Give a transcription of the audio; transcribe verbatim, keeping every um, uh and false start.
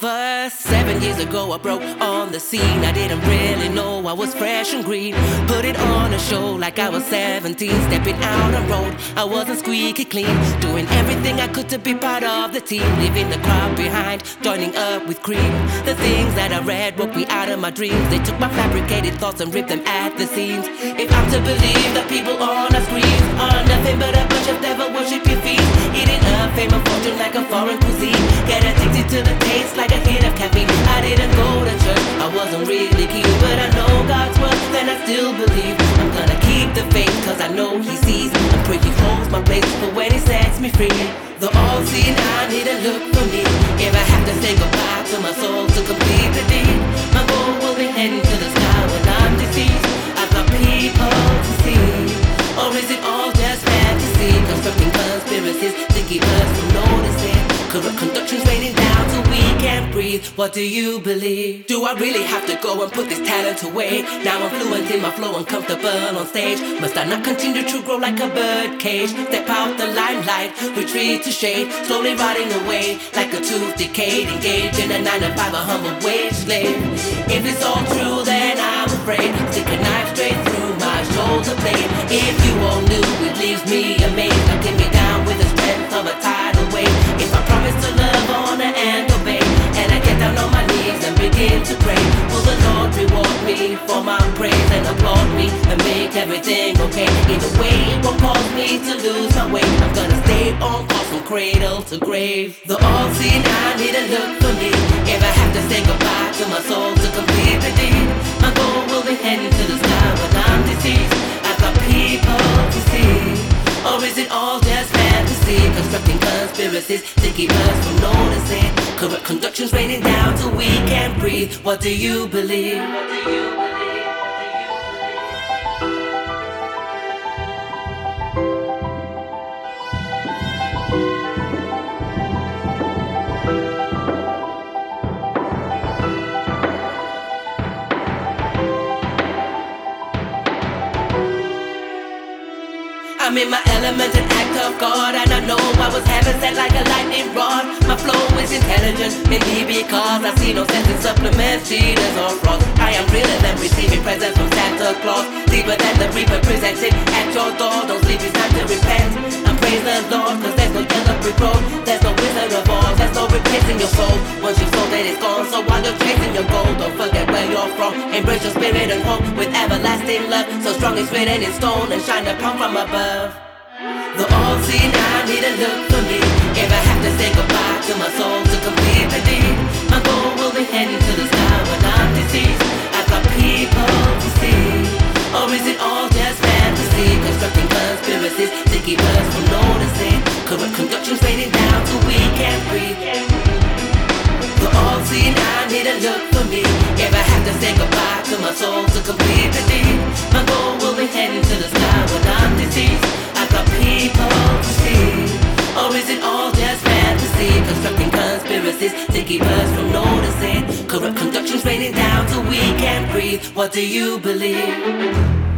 over. Seven years ago I broke on the scene. I didn't really know I was fresh and green. Put it on a show like I was seventeen. Stepping out on road, I wasn't squeaky clean. Doing everything I could to be part of the team. Leaving the crowd behind, joining up with cream. The things that I read woke me out of my dreams. They took my fabricated thoughts and ripped them at the seams. If I'm to believe that people on our screens are nothing but a bunch of devil worship your feet. Eating up fame and fortune like a foreign cuisine. Get addicted to the taste like a hit of caffeine. I didn't go to church, I wasn't really keen, but I know God's word, then I still believe. I'm gonna keep the faith, cause I know He sees. And pray He holds my place for when He sets me free. The all-seeing eye need to look for me. If I have to say goodbye to my soul to complete the deed, my goal will be heading to the sky when I'm deceased. I've got people to see, or is it all just fantasy? Constructing conspiracies to keep us from noticing. Corrupt conduction's raining down till we can't breathe. What do you believe? Do I really have to go and put this talent away? Now I'm fluent in my flow and comfortable on stage. Must I not continue to grow like a bird cage? Step out the limelight, retreat to shade. Slowly rotting away like a tooth decayed. Engaged in a nine to five, a humble wage slave. If it's all true, then I'm afraid. Stick a knife straight through my shoulder blade. If you all knew, it leaves me amazed. Knocking me down with the strength of a tidal wave. If I promise to love, honor and obey, and I get down on my knees and begin to pray, will the Lord reward me for my praise and applaud me and make everything okay? Either way, it won't cause me to lose my way. I'm gonna stay on course from cradle to grave. The all-seeing eye need to look for me. If I have to say goodbye to my soul to complete the deed, my goal will be heading to the sky when I'm deceased. I've got people to see, or is it all just fantasy? Constructing conspiracies to keep us from noticing. Corrupt conduction's raining down till we can't breathe. What do you believe? What do you believe? I'm in my element, an act of God, and I know I was heaven sent like a lightning rod. My flow is intelligent, maybe because I see no sense in supplements, cheaters or frauds. I am realer than receiving presents from Santa Claus, deeper than the reaper presented at your door. Don't sleep, it's time to repent and praise the Lord, cause there's no yellow brick road, there's no wizard of Oz, there's no replacing your soul. Once you've sold it, it's gone. So while you're chasing your goal, don't forget where you're from. Embrace your spirit and hope with everlasting love, so strong it's written in stone and shine upon from above. The all-seeing eye need to look for me. If I have to say goodbye to my soul to complete the deed, my goal will be heading to the sky when I'm deceased. I've got people to see, or is it all just fantasy? Constructing conspiracies to keep us from noticing. Corrupt conduction's raining down till we can't breathe. The all-seeing eye need to look for me. If I have to say goodbye to my soul to complete the deed, my goal will be heading to the sky when I'm deceased. I've got people to see, or is it all just fantasy? Constructing conspiracies to keep us from noticing. Corrupt conduction's raining down till we can't breathe. What do you believe?